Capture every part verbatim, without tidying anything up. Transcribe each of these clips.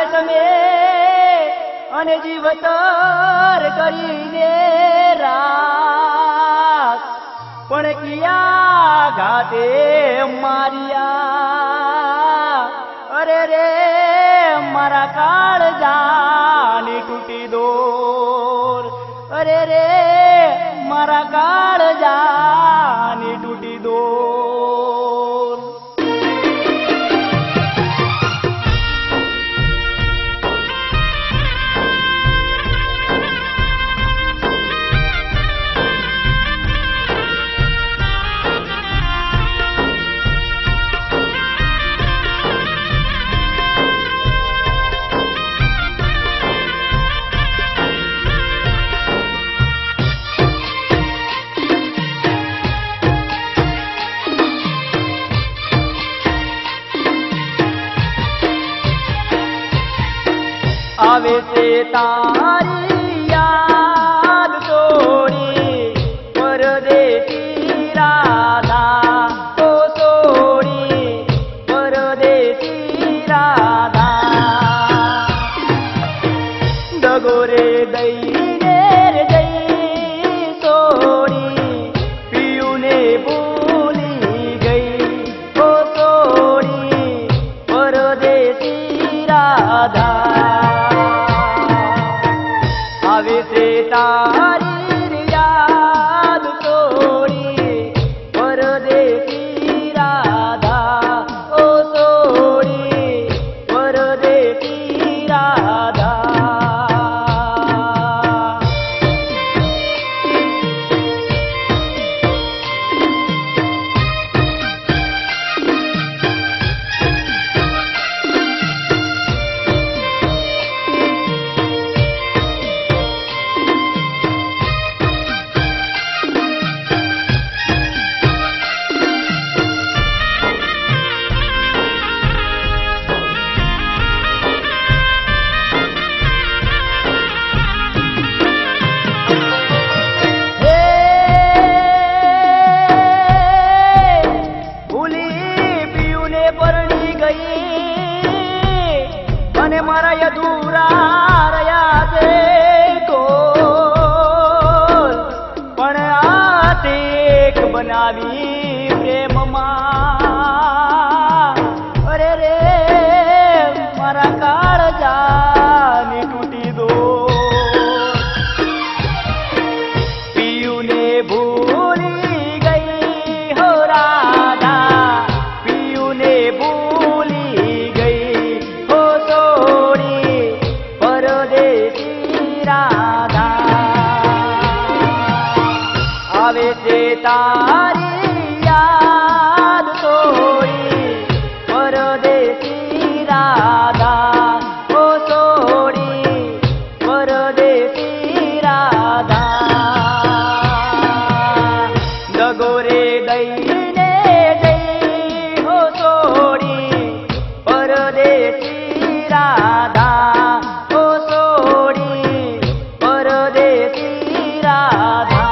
તમે અને જીવતર કરીને રાખ પણ કિયા ઘાતે મારિયા અરે રે મારા કાળજાની તૂટી દોર અરે રે મારા કાળજાની તૂટી દોર આવે છે તારી યાદ છોડી પરદેશી રાધા તો છોડી પરદેશી રાધા દગો રે દઈને રે દઈ છોડી પિયુને ભૂલી ગઈ તો છોડી પરદેશી રાધા આવે છે તારી યાદ છોડી પરદેશી રાધા ઓ છોડી પરદેશી રાધા અને મારા અધૂરા રહ્યા છે ગોલ પણ આ ટેક બનાવી પ્રેમમાં અરે રે મારા કાળજાની તૂટી દો પિયુને ભૂલી ગઈ હો રાધા પિયુને ભૂલી ગઈ હો છોડી પરદેશી રાધા આવે છે તારી યાદ છોડી પરદેશી રાધા ઓ છોડી પરદેશી રાધા દગો રે દઈને જઈ હો છોડી પરદેશી રાધા ઓ છોડી પરદેશી રાધા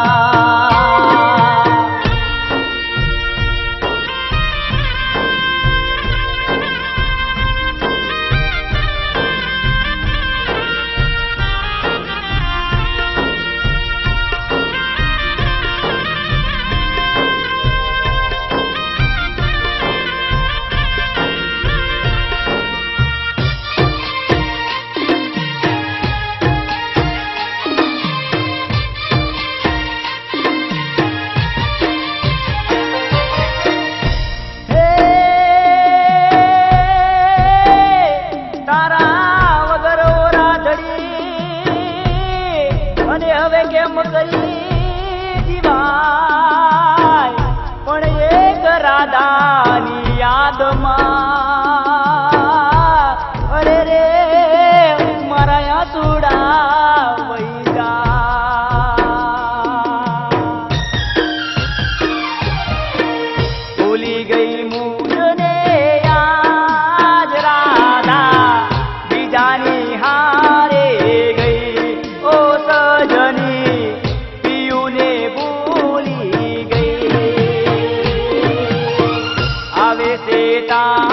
અને હવે કેમ કરી જીવાય પણ એક રાધાની યાદમાં અરે રે મારા આંસુડા વહી જાય ભૂલી ગઈ મુજને યાદ રાધા બીજાની હારે ગઈ ઓ સજની પિયુને ભૂલી ગઈ આવે છે તા